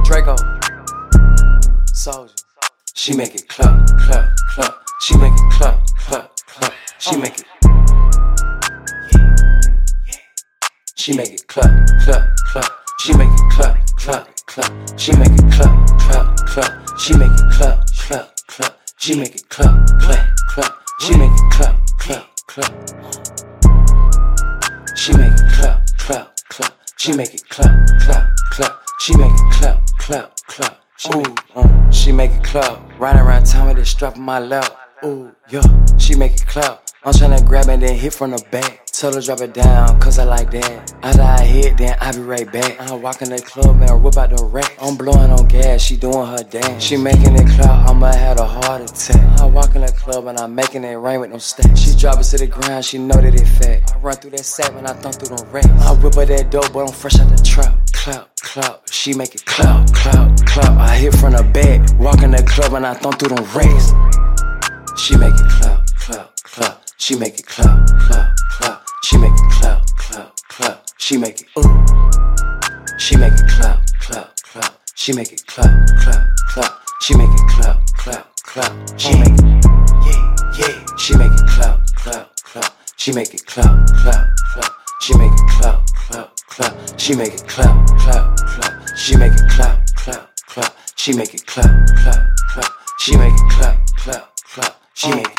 Draco, Soldier. She make it clap, clap, clap. She make it clap, clap, clap. She make it. She make it clap, clap, clap. She make it clap, clap, clap. She make it clap, clap, clap. She make it clap, clap, clap. She make it clap, clap, clap. She make it clap, clap, clap. She make it clap, clap, clap. She make it clap, clap, clap. She make it clap, clap, clap. She make it clap. Riding around town with it strap on my lap. Ooh, yeah. She make it clap. I'm tryna grab it, then hit from the back. Tell her drop it down, cause I like that. After I hit, then I be right back. I walk in the club and whip out the rack. I'm blowing on gas, she doing her dance. She making it clap, I'ma have a heart attack. I walk in the club and I'm making it rain with no stacks. She drop it to the ground, she know that it fat. I run through that sack when I thump through them racks. I whip her that dope, but I'm fresh out the trap. Clap, clap, she make it clap, clap, clap. I hit from the back, walk in the club and I thump through them racks. She make it clap, clap, clap. She make it clap, clap, clap. She make it clap, clap, clap. She make it ooh. She make it clap, clap, clap. She make it clap, clap, clap. She make it clap, clap, clap. She make it yeah, yeah. She make it clap, clap, clap. She make it clap, clap, clap. She make it clap, clap, clap. She make it clap, clap, clap. She make it clap, clap, clap. She make it clap, clap, clap. She make it clap, clap, clap. She make it